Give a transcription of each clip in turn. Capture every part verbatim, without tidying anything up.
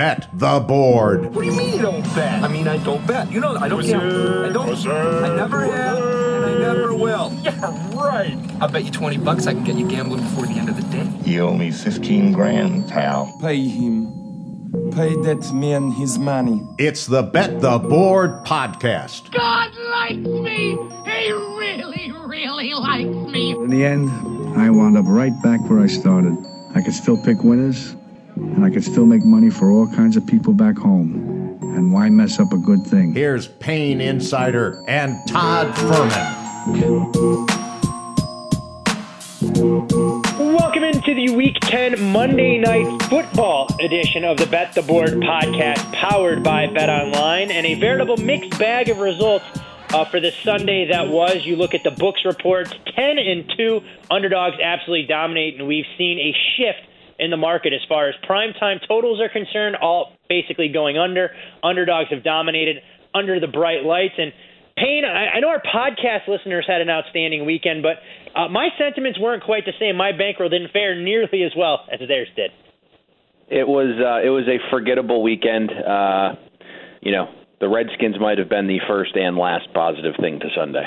Bet the Board. What do you mean you don't bet? I mean, I don't bet. You know, I don't gamble. I don't. I never have, and I never will. Yeah, right. I'll bet you twenty bucks I can get you gambling before the end of the day. You owe me fifteen grand, pal. Pay him. Pay that man his money. It's the Bet the Board podcast. God likes me. He really, really likes me. In the end, I wound up right back where I started. I could still pick winners, and I could still make money for all kinds of people back home. And why mess up a good thing? Here's Payne Insider and Todd Fuhrman. Welcome into the Week ten Monday Night Football edition of the Bet the Board podcast, powered by BetOnline, and a veritable mixed bag of results uh, for the Sunday that was. You look at the books reports, ten and two, underdogs absolutely dominate, and we've seen a shift in the market as far as primetime totals are concerned, all basically going under. Underdogs have dominated under the bright lights, and Payne, I know our podcast listeners had an outstanding weekend, but uh, my sentiments weren't quite the same. My bankroll didn't fare nearly as well as theirs did. It was uh, it was a forgettable weekend. Uh, you know, the Redskins might have been the first and last positive thing to Sunday.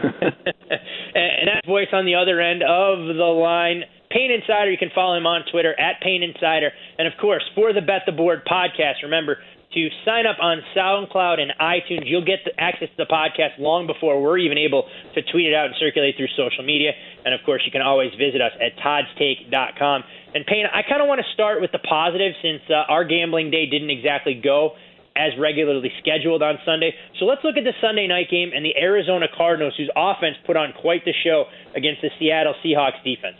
And that voice on the other end of the line, Payne Insider. You can follow him on Twitter at Payne Insider, and of course for the Bet the Board podcast, remember to sign up on SoundCloud and iTunes. You'll get the access to the podcast long before we're even able to tweet it out and circulate through social media. And, of course, you can always visit us at Todds Take dot com. And, Payne, I kind of want to start with the positive since uh, our gambling day didn't exactly go as regularly scheduled on Sunday. So let's look at the Sunday night game and the Arizona Cardinals, whose offense put on quite the show against the Seattle Seahawks defense.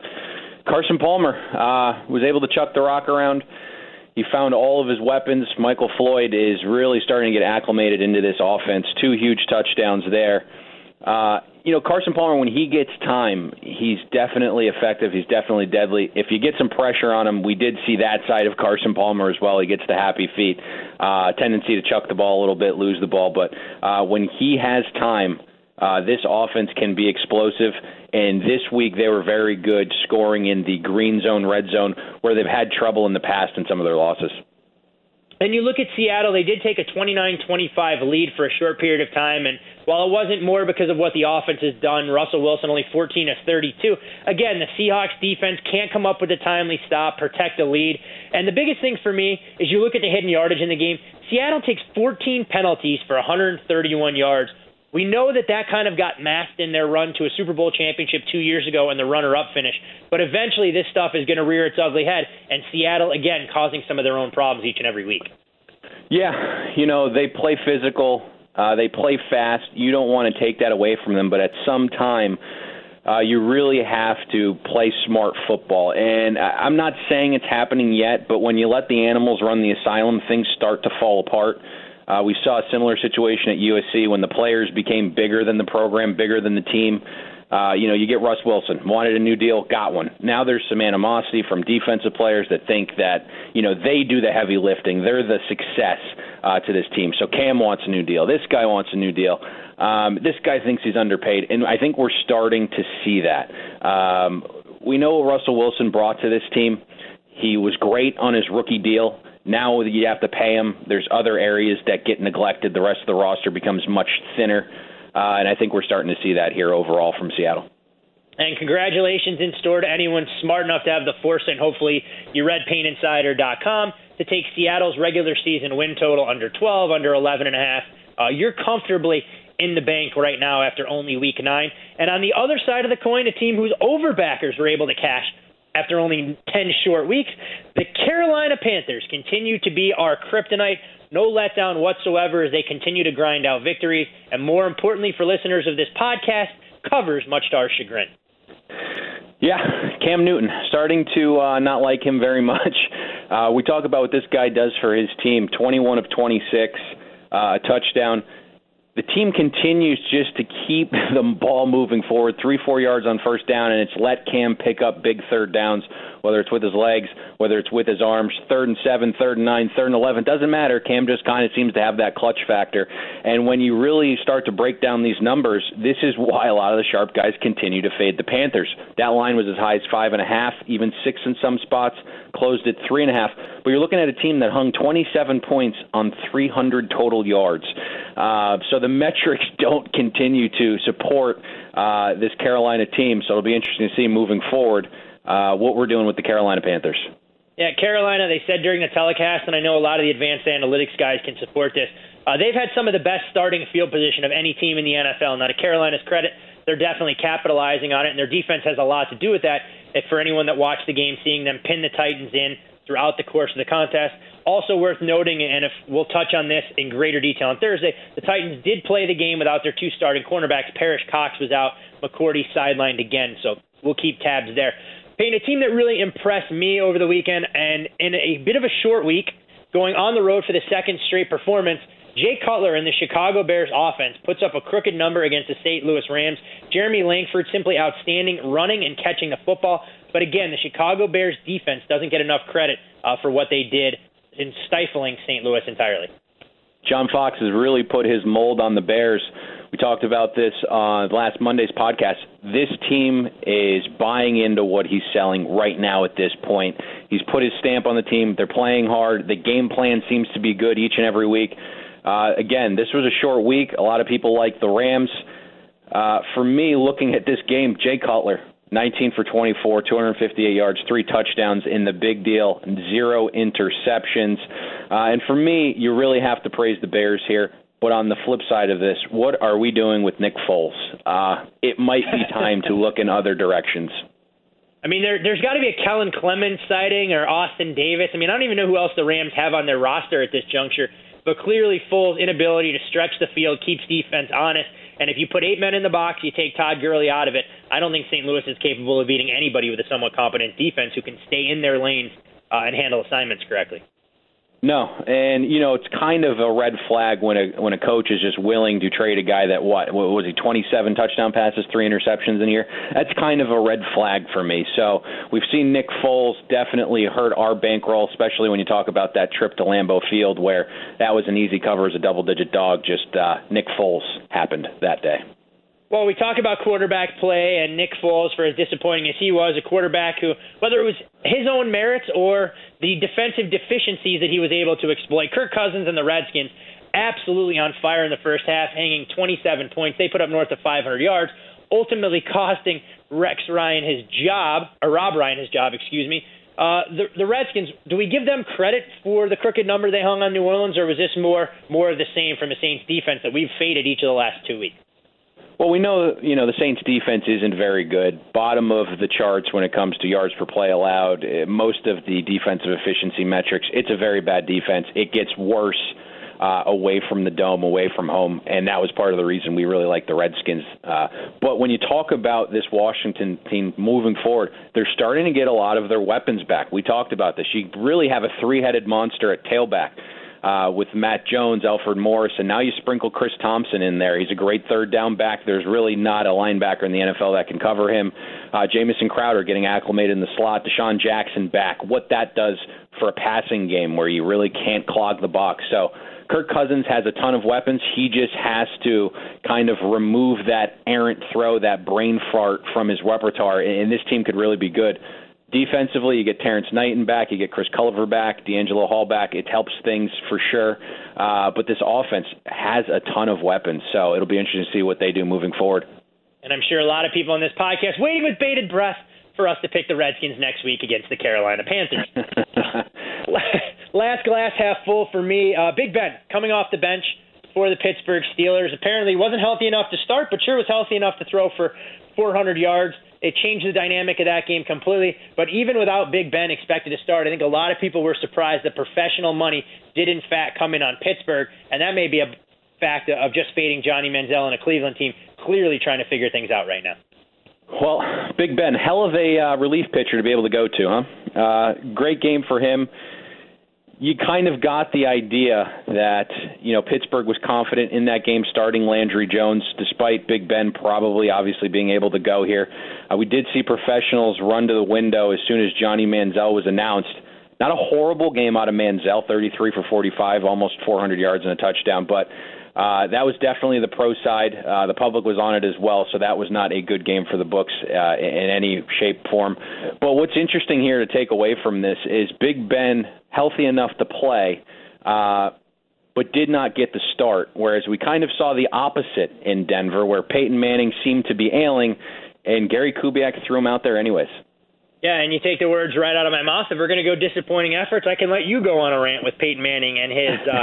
Carson Palmer uh, was able to chuck the rock around. He found all of his weapons. Michael Floyd is really starting to get acclimated into this offense. Two huge touchdowns there. Uh, you know, Carson Palmer, when he gets time, he's definitely effective. He's definitely deadly. If you get some pressure on him, we did see that side of Carson Palmer as well. He gets the happy feet, uh, tendency to chuck the ball a little bit, lose the ball. But uh, when he has time, uh, this offense can be explosive. And this week they were very good scoring in the green zone, red zone, where they've had trouble in the past in some of their losses. And you look at Seattle, they did take a twenty-nine twenty-five lead for a short period of time. And while it wasn't more because of what the offense has done, Russell Wilson only fourteen of thirty-two. Again, the Seahawks defense can't come up with a timely stop, protect the lead. And the biggest thing for me is you look at the hidden yardage in the game. Seattle takes fourteen penalties for one hundred thirty-one yards. We know that that kind of got masked in their run to a Super Bowl championship two years ago and the runner-up finish. But eventually this stuff is going to rear its ugly head, and Seattle, again, causing some of their own problems each and every week. Yeah, you know, they play physical. Uh, they play fast. You don't want to take that away from them, but at some time uh, you really have to play smart football. And I'm not saying it's happening yet, but when you let the animals run the asylum, things start to fall apart. Uh, we saw a similar situation at U S C when the players became bigger than the program, bigger than the team. Uh, you know, you get Russ Wilson, wanted a new deal, got one. Now there's some animosity from defensive players that think that, you know, they do the heavy lifting. They're the success uh, to this team. So Cam wants a new deal. This guy wants a new deal. Um, this guy thinks he's underpaid. And I think we're starting to see that. Um, we know what Russell Wilson brought to this team. He was great on his rookie deal. Now you have to pay him. There's other areas that get neglected. The rest of the roster becomes much thinner, uh, and I think we're starting to see that here overall from Seattle. And congratulations in store to anyone smart enough to have the foresight, and hopefully you read Payne Insider dot com, to take Seattle's regular season win total under twelve, under eleven and a half. Uh, you're comfortably in the bank right now after only week nine. And on the other side of the coin, a team whose overbackers were able to cash after only ten short weeks, the Carolina Panthers continue to be our kryptonite. No letdown whatsoever as they continue to grind out victories. And more importantly for listeners of this podcast, covers much to our chagrin. Yeah, Cam Newton, starting to uh, not like him very much. Uh, we talk about what this guy does for his team, twenty-one of twenty-six, uh, a touchdown. The team continues just to keep the ball moving forward, three, four yards on first down, and it's let Cam pick up big third downs whether it's with his legs, whether it's with his arms. Third and seven, third and nine, third and eleven, doesn't matter. Cam just kind of seems to have that clutch factor. And when you really start to break down these numbers, this is why a lot of the sharp guys continue to fade the Panthers. That line was as high as five and a half, even six in some spots, closed at three and a half. But you're looking at a team that hung twenty-seven points on three hundred total yards. Uh, so the metrics don't continue to support uh, this Carolina team. So it'll be interesting to see moving forward uh, what we're doing with the Carolina Panthers. Yeah, Carolina, they said during the telecast, and I know a lot of the advanced analytics guys can support this, uh, they've had some of the best starting field position of any team in the N F L. Now, to Carolina's credit, they're definitely capitalizing on it, and their defense has a lot to do with that. If for anyone that watched the game, seeing them pin the Titans in throughout the course of the contest. Also worth noting, and if we'll touch on this in greater detail on Thursday, the Titans did play the game without their two starting cornerbacks. Parrish Cox was out, McCourty sidelined again, so we'll keep tabs there. Payne, a team that really impressed me over the weekend, and in a bit of a short week, going on the road for the second straight performance, Jay Cutler and the Chicago Bears offense puts up a crooked number against the Saint Louis Rams. Jeremy Langford simply outstanding running and catching the football. But again, the Chicago Bears defense doesn't get enough credit uh, for what they did in stifling Saint Louis entirely. John Fox has really put his mold on the Bears. We talked about this on last Monday's podcast. This team is buying into what he's selling right now at this point. He's put his stamp on the team. They're playing hard. The game plan seems to be good each and every week. Uh, again, this was a short week. A lot of people like the Rams. Uh, for me, looking at this game, Jay Cutler, nineteen for twenty-four, two hundred fifty-eight yards, three touchdowns in the big deal, zero interceptions. Uh, and for me, you really have to praise the Bears here. But on the flip side of this, what are we doing with Nick Foles? Uh, it might be time to look in other directions. I mean, there, there's got to be a Kellen Clemens sighting or Austin Davis. I mean, I don't even know who else the Rams have on their roster at this juncture. But clearly, Foles' inability to stretch the field keeps defense honest. And if you put eight men in the box, you take Todd Gurley out of it, I don't think Saint Louis is capable of beating anybody with a somewhat competent defense who can stay in their lanes uh, and handle assignments correctly. No, and, you know, it's kind of a red flag when a when a coach is just willing to trade a guy that, what, what was he, twenty-seven touchdown passes, three interceptions in a year? That's kind of a red flag for me. So we've seen Nick Foles definitely hurt our bankroll, especially when you talk about that trip to Lambeau Field where that was an easy cover as a double-digit dog. Just uh, Nick Foles happened that day. Well, we talk about quarterback play and Nick Foles, for as disappointing as he was, a quarterback who, whether it was his own merits or the defensive deficiencies that he was able to exploit, Kirk Cousins and the Redskins absolutely on fire in the first half, hanging twenty-seven points. They put up north of five hundred yards, ultimately costing Rex Ryan his job, or Rob Ryan his job, excuse me. Uh, the, the Redskins, do we give them credit for the crooked number they hung on New Orleans, or was this more more of the same from the Saints defense that we've faded each of the last two weeks? Well, we know, you know, the Saints defense isn't very good. Bottom of the charts when it comes to yards per play allowed. Most of the defensive efficiency metrics, it's a very bad defense. It gets worse uh, away from the dome, away from home, and that was part of the reason we really like the Redskins. Uh, but when you talk about this Washington team moving forward, they're starting to get a lot of their weapons back. We talked about this. You really have a three-headed monster at tailback. Uh, with Matt Jones, Alfred Morris, and now you sprinkle Chris Thompson in there. He's a great third down back. There's really not a linebacker in the N F L that can cover him. Uh, Jamison Crowder getting acclimated in the slot. Deshaun Jackson back. What that does for a passing game where you really can't clog the box. So Kirk Cousins has a ton of weapons. He just has to kind of remove that errant throw, that brain fart from his repertoire, and this team could really be good. Defensively, you get Terrence Knighton back, you get Chris Culliver back, D'Angelo Hall back. It helps things for sure. Uh, but this offense has a ton of weapons, so it'll be interesting to see what they do moving forward. And I'm sure a lot of people on this podcast waiting with bated breath for us to pick the Redskins next week against the Carolina Panthers. Last glass half full for me. Uh, Big Ben coming off the bench for the Pittsburgh Steelers. Apparently wasn't healthy enough to start, but sure was healthy enough to throw for four hundred yards. It changed the dynamic of that game completely. But even without Big Ben expected to start, I think a lot of people were surprised that professional money did, in fact, come in on Pittsburgh. And that may be a fact of just fading Johnny Manziel and a Cleveland team clearly trying to figure things out right now. Well, Big Ben, hell of a uh, relief pitcher to be able to go to, huh? Uh, great game for him. you kind of got the idea that, you know, Pittsburgh was confident in that game starting Landry Jones, despite Big Ben probably obviously being able to go here. Uh, we did see professionals run to the window as soon as Johnny Manziel was announced. Not a horrible game out of Manziel, thirty-three for forty-five, almost four hundred yards and a touchdown, but uh, that was definitely the pro side. Uh, the public was on it as well, so that was not a good game for the books uh, in any shape, form. But what's interesting here to take away from this is Big Ben healthy enough to play, uh, but did not get the start, whereas we kind of saw the opposite in Denver, where Peyton Manning seemed to be ailing, and Gary Kubiak threw him out there anyways. Yeah, and you take the words right out of my mouth. If we're going to go disappointing efforts, I can let you go on a rant with Peyton Manning and his uh,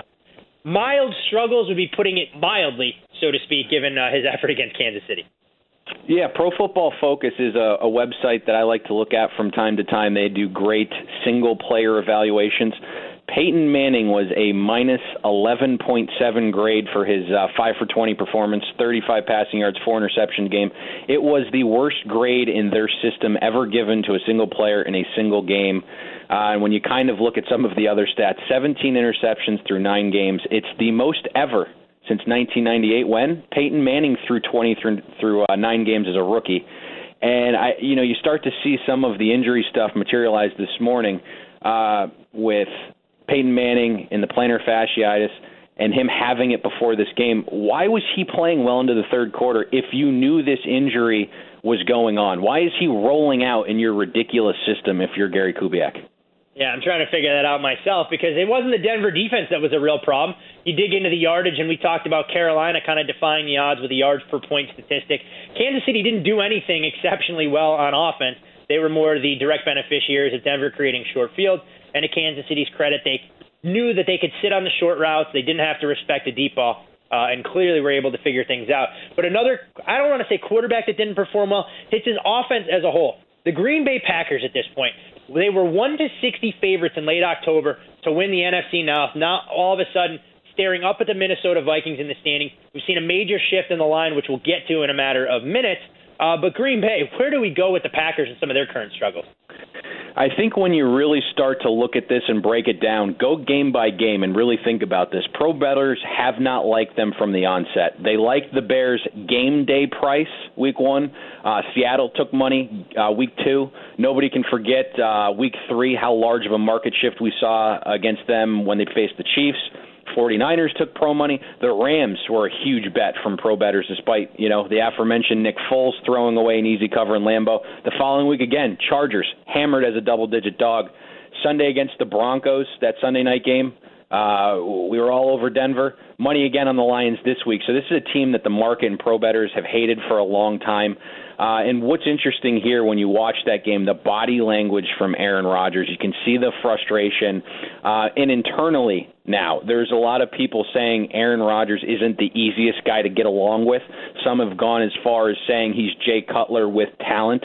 mild struggles, would be putting it mildly, so to speak, given uh, his effort against Kansas City. Yeah, Pro Football Focus is a, a website that I like to look at from time to time. They do great single-player evaluations. Peyton Manning was a minus eleven point seven grade for his uh, five for twenty performance, thirty-five passing yards, four interception game. It was the worst grade in their system ever given to a single player in a single game. Uh, and when you kind of look at some of the other stats, seventeen interceptions through nine games, it's the most ever since nineteen ninety-eight, when Peyton Manning threw twenty through, through uh, nine games as a rookie. And I, you know, you start to see some of the injury stuff materialize this morning uh, with Peyton Manning in the plantar fasciitis and him having it before this game. Why was he playing well into the third quarter if you knew this injury was going on? Why is he rolling out in your ridiculous system if you're Gary Kubiak? Yeah, I'm trying to figure that out myself, because it wasn't the Denver defense that was a real problem. You dig into the yardage, and we talked about Carolina kind of defying the odds with the yards per point statistic. Kansas City didn't do anything exceptionally well on offense. They were more the direct beneficiaries of Denver creating short field. And to Kansas City's credit, they knew that they could sit on the short routes. They didn't have to respect a deep ball, uh, and clearly were able to figure things out. But another, I don't want to say quarterback that didn't perform well, it's his offense as a whole. The Green Bay Packers at this point, they were one to sixty favorites in late October to win the N F C North. Now all of a sudden staring up at the Minnesota Vikings in the standings. We've seen a major shift in the line, which we'll get to in a matter of minutes. Uh, but Green Bay, where do we go with the Packers and some of their current struggles? I think when you really start to look at this and break it down, go game by game and really think about this. Pro bettors have not liked them from the onset. They liked the Bears' game day price week one. Uh, Seattle took money uh, week two. Nobody can forget uh, week three how large of a market shift we saw against them when they faced the Chiefs. forty-niners took pro money. The Rams were a huge bet from pro bettors, despite, you know, the aforementioned Nick Foles throwing away an easy cover in Lambeau. The following week, again, Chargers hammered as a double-digit dog. Sunday against the Broncos, that Sunday night game, uh, we were all over Denver. Money again on the Lions this week. So this is a team that the market and pro bettors have hated for a long time. Uh, and what's interesting here when you watch that game, the body language from Aaron Rodgers, you can see the frustration. Uh, and internally now, there's a lot of people saying Aaron Rodgers isn't the easiest guy to get along with. Some have gone as far as saying he's Jay Cutler with talent.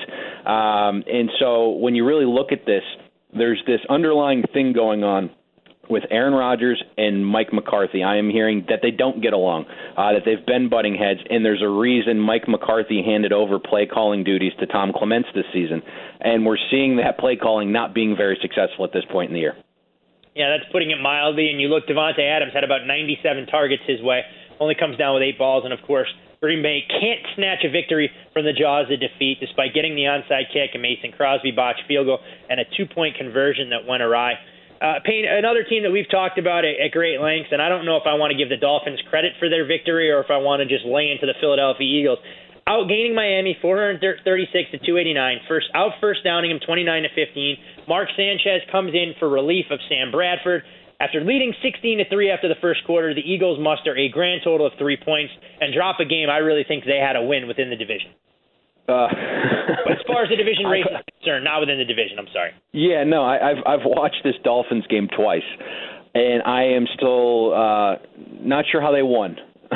Um, and so when you really look at this, there's this underlying thing going on with Aaron Rodgers and Mike McCarthy. I am hearing that they don't get along, uh, that they've been butting heads, and there's a reason Mike McCarthy handed over play-calling duties to Tom Clements this season. And we're seeing that play-calling not being very successful at this point in the year. Yeah, that's putting it mildly. And you look, Devontae Adams had about ninety-seven targets his way, only comes down with eight balls. And, of course, Green Bay can't snatch a victory from the jaws of defeat despite getting the onside kick, a Mason Crosby botched field goal, and a two-point conversion that went awry. Uh, Payne, another team that we've talked about at, at great lengths, and I don't know if I want to give the Dolphins credit for their victory or if I want to just lay into the Philadelphia Eagles. Outgaining Miami four thirty-six to two eighty-nine. First out first downing him twenty-nine to fifteen. Mark Sanchez comes in for relief of Sam Bradford. After leading sixteen to three after the first quarter, the Eagles muster a grand total of three points and drop a game I really think they had a win within the division. Uh, but as far as the division race is concerned, not within the division, I'm sorry. Yeah, no, I, I've I've watched this Dolphins game twice, and I am still uh, not sure how they won.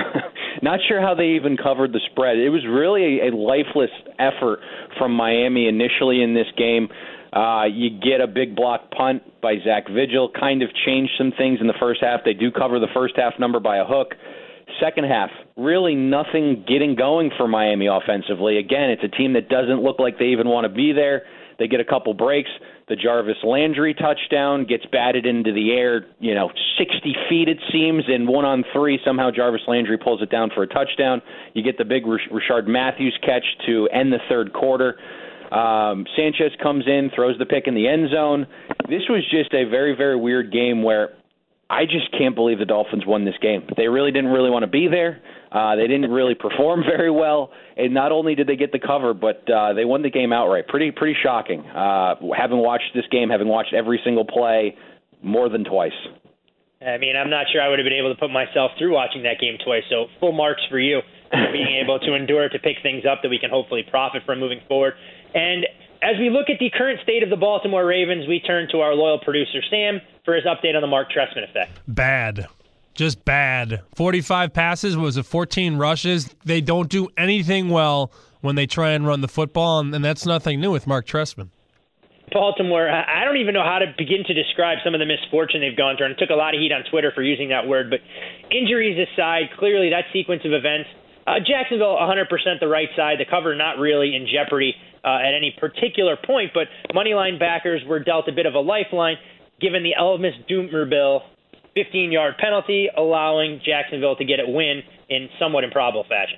Not sure how they even covered the spread. It was really a, a lifeless effort from Miami initially in this game. Uh, you get a big block punt by Zach Vigil, kind of changed some things in the first half. They do cover the first half number by a hook. Second half, really nothing getting going for Miami offensively. Again, it's a team that doesn't look like they even want to be there. They get a couple breaks. The Jarvis Landry touchdown gets batted into the air, you know, sixty feet it seems, and one on three, somehow Jarvis Landry pulls it down for a touchdown. You get the big Rashard Matthews catch to end the third quarter. Um, Sanchez comes in, throws the pick in the end zone. This was just a very, very weird game where I just can't believe the Dolphins won this game. They really didn't really want to be there. Uh, they didn't really perform very well, and not only did they get the cover, but uh, they won the game outright. Pretty, pretty shocking. Uh, having watched this game, having watched every single play more than twice. I mean, I'm not sure I would have been able to put myself through watching that game twice, so full marks for you for being able to endure to pick things up that we can hopefully profit from moving forward. And as we look at the current state of the Baltimore Ravens, we turn to our loyal producer, Sam, for his update on the Mark Trestman effect. Bad. Just bad. forty-five passes, was it fourteen rushes? They don't do anything well when they try and run the football, and, and that's nothing new with Mark Trestman. Baltimore, I don't even know how to begin to describe some of the misfortune they've gone through. And it took a lot of heat on Twitter for using that word. But injuries aside, clearly that sequence of events, uh, Jacksonville one hundred percent the right side. The cover not really in jeopardy uh, at any particular point. But moneyline backers were dealt a bit of a lifeline given the Elvis Dumervil fifteen-yard penalty, allowing Jacksonville to get a win in somewhat improbable fashion.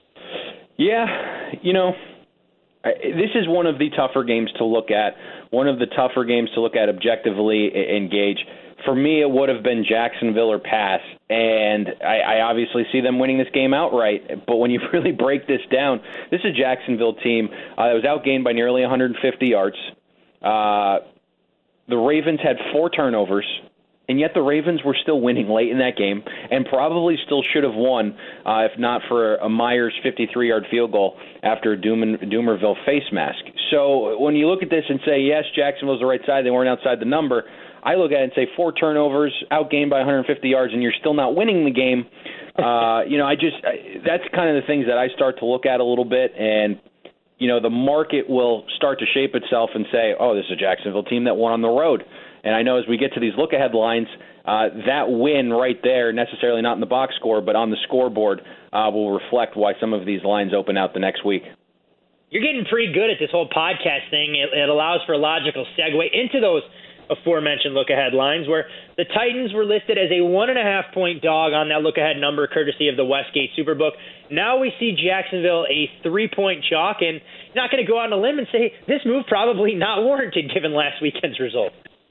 Yeah, you know, this is one of the tougher games to look at, one of the tougher games to look at objectively and gauge. For me, it would have been Jacksonville or pass, and I, I obviously see them winning this game outright. But when you really break this down, this is a Jacksonville team uh, that was outgained by nearly one hundred fifty yards. Uh, the Ravens had four turnovers. And yet the Ravens were still winning late in that game and probably still should have won uh, if not for a Myers fifty-three-yard field goal after a Doomer, Doomerville face mask. So when you look at this and say, yes, Jacksonville's the right side, they weren't outside the number, I look at it and say four turnovers, outgained by one hundred fifty yards, and you're still not winning the game. Uh, you know, I just I, that's kind of the things that I start to look at a little bit, and you know, the market will start to shape itself and say, oh, this is a Jacksonville team that won on the road. And I know as we get to these look-ahead lines, uh, that win right there, necessarily not in the box score, but on the scoreboard, uh, will reflect why some of these lines open out the next week. You're getting pretty good at this whole podcast thing. It, it allows for a logical segue into those aforementioned look-ahead lines, where the Titans were listed as a one-and-a-half point dog on that look-ahead number, courtesy of the Westgate Superbook. Now we see Jacksonville a three-point chalk, and not going to go out on a limb and say this move probably not warranted given last weekend's result.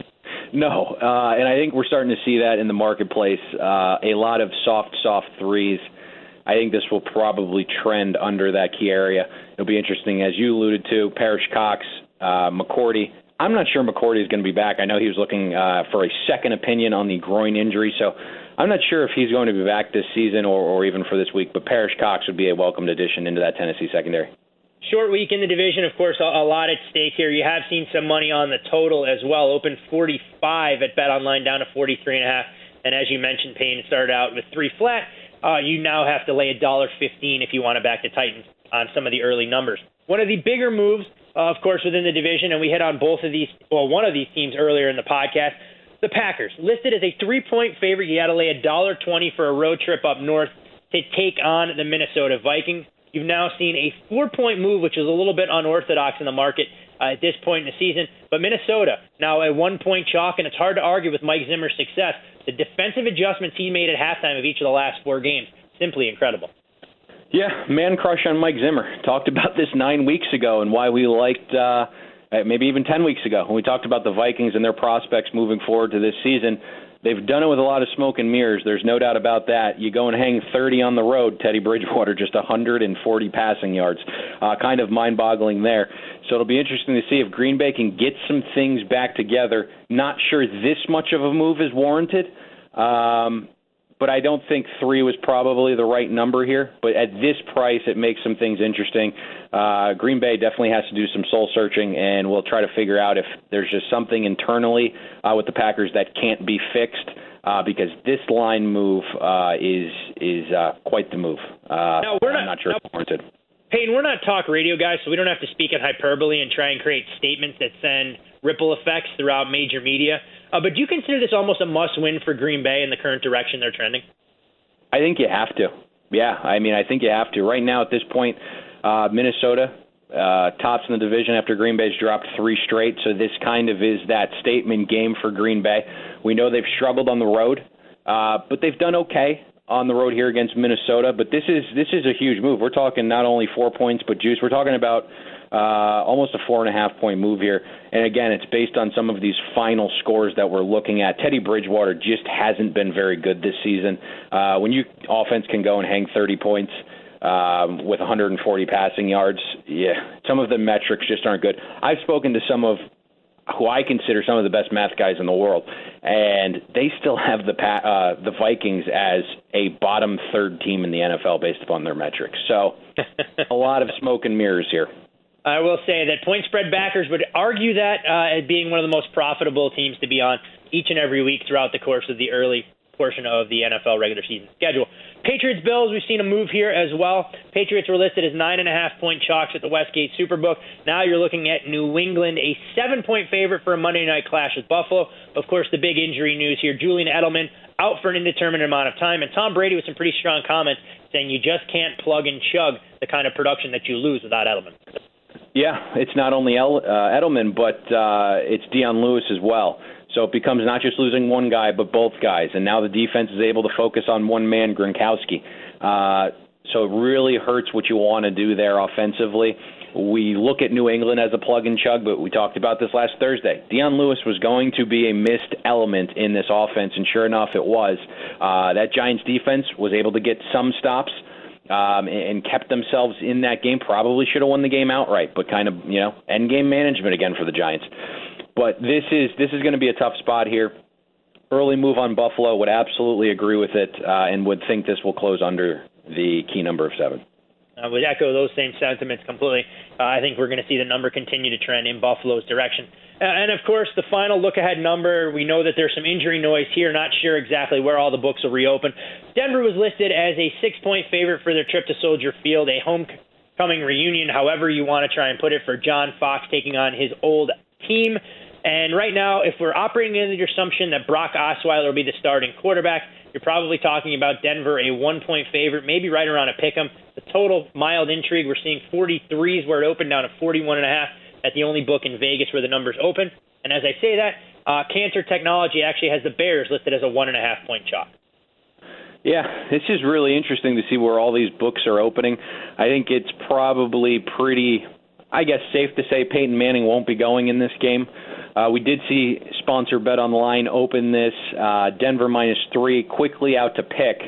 No, uh, and I think we're starting to see that in the marketplace. Uh, a lot of soft, soft threes. I think this will probably trend under that key area. It'll be interesting, as you alluded to, Parrish Cox, uh, McCourty. I'm not sure McCourty is going to be back. I know he was looking uh, for a second opinion on the groin injury, so I'm not sure if he's going to be back this season or, or even for this week, but Parrish Cox would be a welcomed addition into that Tennessee secondary. Short week in the division, of course, a, a lot at stake here. You have seen some money on the total as well. Open forty-five at BetOnline, down to forty-three and a half. And as you mentioned, Payne, it started out with three flat. Uh, you now have to lay one dollar fifteen if you want to back the Titans on some of the early numbers. One of the bigger moves, uh, of course, within the division, and we hit on both of these, well, one of these teams earlier in the podcast, the Packers, listed as a three-point favorite. You got to lay one dollar twenty for a road trip up north to take on the Minnesota Vikings. You've now seen a four-point move, which is a little bit unorthodox in the market uh, at this point in the season. But Minnesota, now a one-point chalk, and it's hard to argue with Mike Zimmer's success. The defensive adjustments he made at halftime of each of the last four games, simply incredible. Yeah, man crush on Mike Zimmer. Talked about this nine weeks ago and why we liked, uh, maybe even ten weeks ago, when we talked about the Vikings and their prospects moving forward to this season. They've done it with a lot of smoke and mirrors. There's no doubt about that. You go and hang thirty on the road, Teddy Bridgewater, just one hundred forty passing yards. Uh, kind of mind-boggling there. So it'll be interesting to see if Green Bay can get some things back together. Not sure this much of a move is warranted, um, but I don't think three was probably the right number here. But at this price, it makes some things interesting. Uh, Green Bay definitely has to do some soul-searching, and we'll try to figure out if there's just something internally uh, with the Packers that can't be fixed, uh, because this line move uh, is is uh, quite the move. Uh, no, we're not, I'm not sure no, it's warranted. Payne, we're not talk radio guys, so we don't have to speak in hyperbole and try and create statements that send ripple effects throughout major media. Uh, but do you consider this almost a must-win for Green Bay in the current direction they're trending? I think you have to. Yeah, I mean, I think you have to. Right now, at this point, uh, Minnesota, uh, tops in the division after Green Bay's dropped three straight, so this kind of is that statement game for Green Bay. We know they've struggled on the road, uh, but they've done okay on the road here against Minnesota. But this is this is a huge move. We're talking not only four points, but juice. We're talking about uh, almost a four and a half point move here. And again, it's based on some of these final scores that we're looking at. Teddy Bridgewater just hasn't been very good this season. Uh, when you offense can go and hang thirty points um, with one hundred forty passing yards, yeah, some of the metrics just aren't good. I've spoken to some of who I consider some of the best math guys in the world, and they still have the uh, the Vikings as a bottom third team in the N F L based upon their metrics. So a lot of smoke and mirrors here. I will say that point spread backers would argue that uh, as being one of the most profitable teams to be on each and every week throughout the course of the early portion of the N F L regular season schedule. Patriots-Bills, we've seen a move here as well. Patriots were listed as nine and a half point chalks at the Westgate Superbook. Now you're looking at New England, a seven point favorite for a Monday night clash with Buffalo. Of course, the big injury news here, Julian Edelman out for an indeterminate amount of time, and Tom Brady with some pretty strong comments saying you just can't plug and chug the kind of production that you lose without Edelman. Yeah, it's not only El, uh, Edelman, but uh, it's Dion Lewis as well. So it becomes not just losing one guy, but both guys. And now the defense is able to focus on one man, Gronkowski. Uh, so it really hurts what you want to do there offensively. We look at New England as a plug and chug, but we talked about this last Thursday. Dion Lewis was going to be a missed element in this offense, and sure enough, it was. Uh, that Giants defense was able to get some stops. Um, and kept themselves in that game. Probably should have won the game outright, but kind of, you know, end game management again for the Giants. But this is this is going to be a tough spot here. Early move on Buffalo, would absolutely agree with it, uh, and would think this will close under the key number of seven. I would echo those same sentiments completely. Uh, I think we're going to see the number continue to trend in Buffalo's direction. Uh, and, of course, the final look-ahead number, we know that there's some injury noise here, not sure exactly where all the books will reopen. Denver was listed as a six-point favorite for their trip to Soldier Field, a homecoming reunion, however you want to try and put it, for John Fox taking on his old team. And right now, if we're operating under the assumption that Brock Osweiler will be the starting quarterback, you're probably talking about Denver, a one-point favorite, maybe right around a pick 'em. The total mild intrigue, we're seeing forty-threes where it opened down to forty-one and a half at the only book in Vegas where the numbers open. And as I say that, uh, Cantor Technology actually has the Bears listed as a one and a half point chalk. Yeah, this is really interesting to see where all these books are opening. I think it's probably pretty, I guess, safe to say Peyton Manning won't be going in this game. Uh, we did see sponsor Bet Online open this, uh, Denver minus three, quickly out to pick.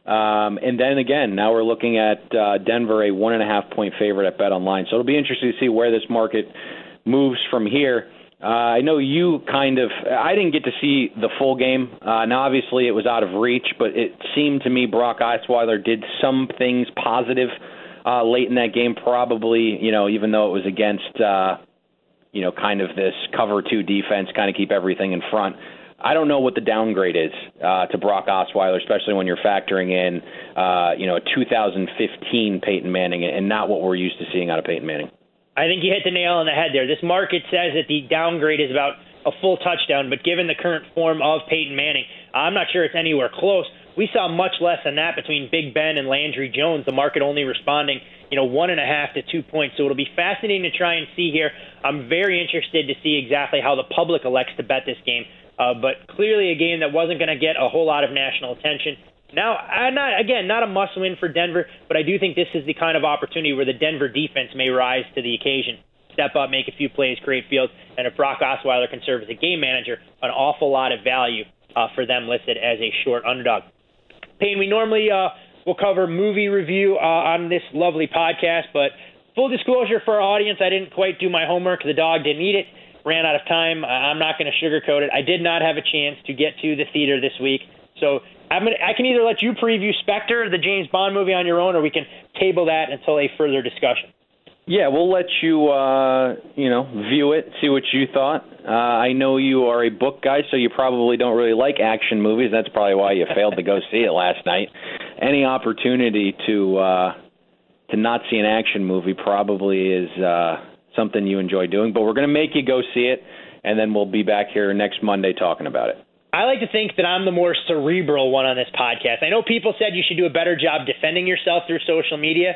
Um, and then again, now we're looking at uh, Denver, a one and a half point favorite at Bet Online. So it'll be interesting to see where this market moves from here. Uh, I know you kind of, I didn't get to see the full game. Uh, now, obviously, it was out of reach, but it seemed to me Brock Osweiler did some things positive uh, late in that game, probably, you know, even though it was against, uh, you know, kind of this cover two defense, kind of keep everything in front. I don't know what the downgrade is uh, to Brock Osweiler, especially when you're factoring in, uh, you know, a two thousand fifteen Peyton Manning and not what we're used to seeing out of Peyton Manning. I think you hit the nail on the head there. This market says that the downgrade is about a full touchdown, but given the current form of Peyton Manning, I'm not sure it's anywhere close. We saw much less than that between Big Ben and Landry Jones, the market only responding, you know, one and a half to two points. So it'll be fascinating to try and see here. I'm very interested to see exactly how the public elects to bet this game. Uh, but clearly a game that wasn't going to get a whole lot of national attention. Now, I'm not, again, not a must-win for Denver, but I do think this is the kind of opportunity where the Denver defense may rise to the occasion, step up, make a few plays, create fields, and if Brock Osweiler can serve as a game manager, an awful lot of value uh, for them listed as a short underdog. Payne, we normally uh, will cover movie review uh, on this lovely podcast, but full disclosure for our audience, I didn't quite do my homework. The dog didn't eat it. Ran out of time. I'm not going to sugarcoat it. I did not have a chance to get to the theater this week. So I'm gonna, I can either let you preview Spectre, the James Bond movie, on your own, or we can table that until a further discussion. Yeah, we'll let you, uh, you know, view it, see what you thought. Uh, I know you are a book guy, so you probably don't really like action movies. That's probably why you failed to go see it last night. Any opportunity to uh, to not see an action movie probably is uh, something you enjoy doing. But we're going to make you go see it, and then we'll be back here next Monday talking about it. I like to think that I'm the more cerebral one on this podcast. I know people said you should do a better job defending yourself through social media,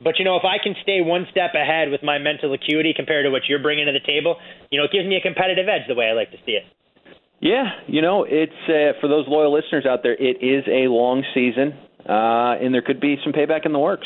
But, you know, if I can stay one step ahead with my mental acuity compared to what you're bringing to the table, you know, it gives me a competitive edge the way I like to see it. Yeah, you know, it's uh, for those loyal listeners out there, it is a long season, uh, and there could be some payback in the works.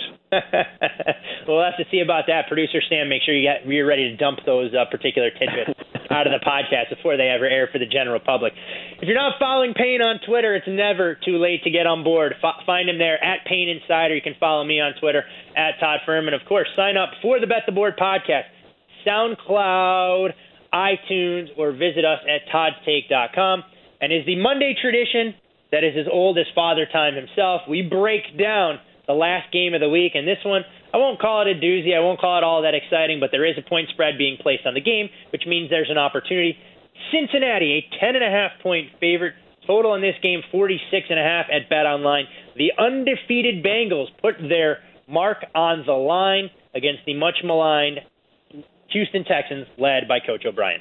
We'll have to see about that. Producer Sam, make sure you get, you're ready to dump those uh, particular tidbits out of the podcast before they ever air for the general public. If you're not following Payne on Twitter, it's never too late to get on board. F- find him there at Payne Insider. You can follow me on Twitter at Todd Furman. Of course, sign up for the Bet the Board podcast, SoundCloud, iTunes, or visit us at todds take dot com. And is the Monday tradition that is as old as Father Time himself, we break down the last game of the week. And this one, I won't call it a doozy. I won't call it all that exciting, but there is a point spread being placed on the game, which means there's an opportunity. Cincinnati, a ten and a half point favorite. Total in this game, forty-six and a half at BetOnline. The undefeated Bengals put their mark on the line against the much maligned Houston Texans, led by Coach O'Brien.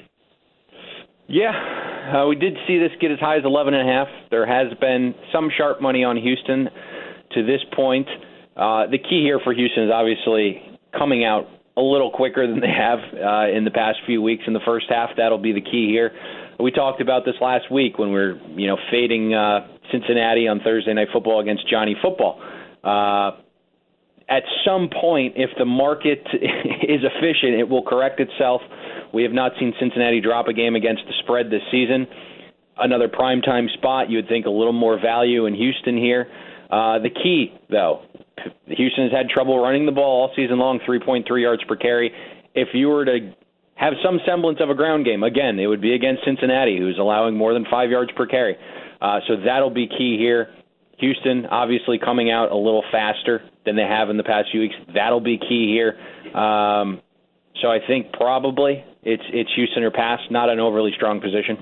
Yeah, uh, we did see this get as high as eleven and a half. There has been some sharp money on Houston to this point. Uh, the key here for Houston is obviously coming out a little quicker than they have uh, in the past few weeks in the first half. That'll be the key here. We talked about this last week when we were, you know, fading uh, Cincinnati on Thursday Night Football against Johnny Football. Uh, at some point, if the market is efficient, it will correct itself. We have not seen Cincinnati drop a game against the spread this season. Another primetime spot, you would think a little more value in Houston here. Uh, the key, though, Houston has had trouble running the ball all season long, three point three yards per carry. If you were to have some semblance of a ground game, again, it would be against Cincinnati, who's allowing more than five yards per carry. Uh, so that'll be key here. Houston obviously coming out a little faster than they have in the past few weeks. That'll be key here. Um, so I think probably it's it's Houston or pass, not an overly strong position.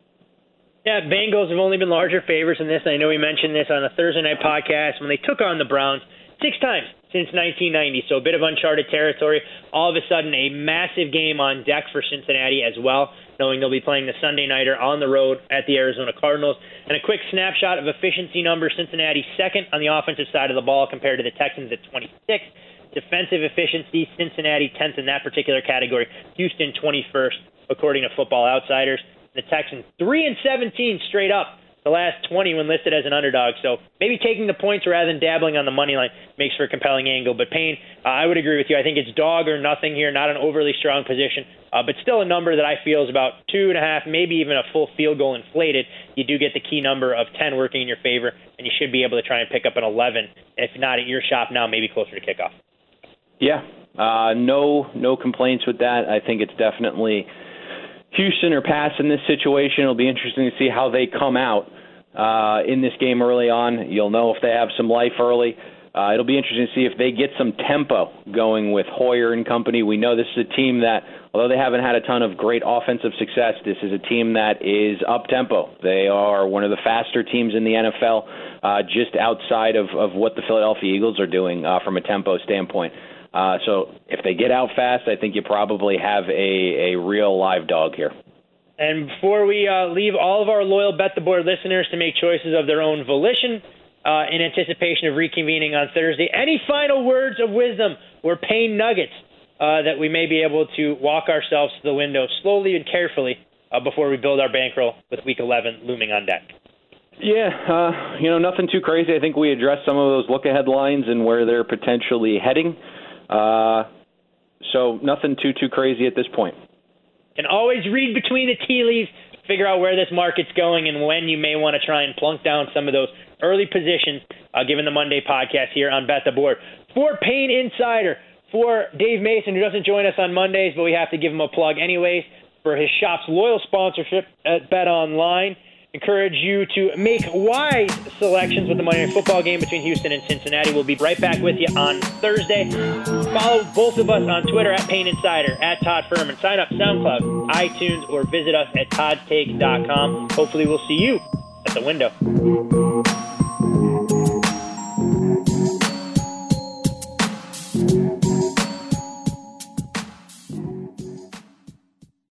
Yeah, Bengals have only been larger favorites in this. I know we mentioned this on a Thursday night podcast when they took on the Browns six times since nineteen ninety, so a bit of uncharted territory. All of a sudden, a massive game on deck for Cincinnati as well, knowing they'll be playing the Sunday nighter on the road at the Arizona Cardinals. And a quick snapshot of efficiency numbers: Cincinnati second on the offensive side of the ball compared to the Texans at twenty-six. Defensive efficiency, Cincinnati tenth in that particular category. Houston twenty-first, according to Football Outsiders. The Texans three and seventeen straight up the last twenty when listed as an underdog. So maybe taking the points rather than dabbling on the money line makes for a compelling angle. But Payne, uh, I would agree with you. I think it's dog or nothing here, not an overly strong position, uh, but still a number that I feel is about two and a half, maybe even a full field goal inflated. You do get the key number of ten working in your favor, and you should be able to try and pick up an eleven. If not at your shop now, maybe closer to kickoff. Yeah, uh, no, no complaints with that. I think it's definitely Houston or pass in this situation. It'll be interesting to see how they come out uh, in this game early on. You'll know if they have some life early. Uh, it'll be interesting to see if they get some tempo going with Hoyer and company. We know this is a team that, although they haven't had a ton of great offensive success, this is a team that is up-tempo. They are one of the faster teams in the N F L, uh, just outside of, of what the Philadelphia Eagles are doing uh, from a tempo standpoint. Uh, so if they get out fast, I think you probably have a, a real live dog here. And before we uh, leave all of our loyal Bet the Board listeners to make choices of their own volition uh, in anticipation of reconvening on Thursday, any final words of wisdom or Payne nuggets uh, that we may be able to walk ourselves to the window slowly and carefully uh, before we build our bankroll with Week eleven looming on deck? Yeah, uh, you know, nothing too crazy. I think we addressed some of those look-ahead lines and where they're potentially heading. Uh, so nothing too, too crazy at this point. Can always read between the tea leaves, figure out where this market's going and when you may want to try and plunk down some of those early positions, uh, given the Monday podcast here on Bet the Board. For Payne Insider, for Dave Mason, who doesn't join us on Mondays, but we have to give him a plug anyways, for his shop's loyal sponsorship at BetOnline. Encourage you to make wise selections with the Monday Night Football game between Houston and Cincinnati. We'll be right back with you on Thursday. Follow both of us on Twitter at Payne Insider, at Todd Furman. Sign up SoundCloud, iTunes, or visit us at todds take dot com. Hopefully we'll see you at the window.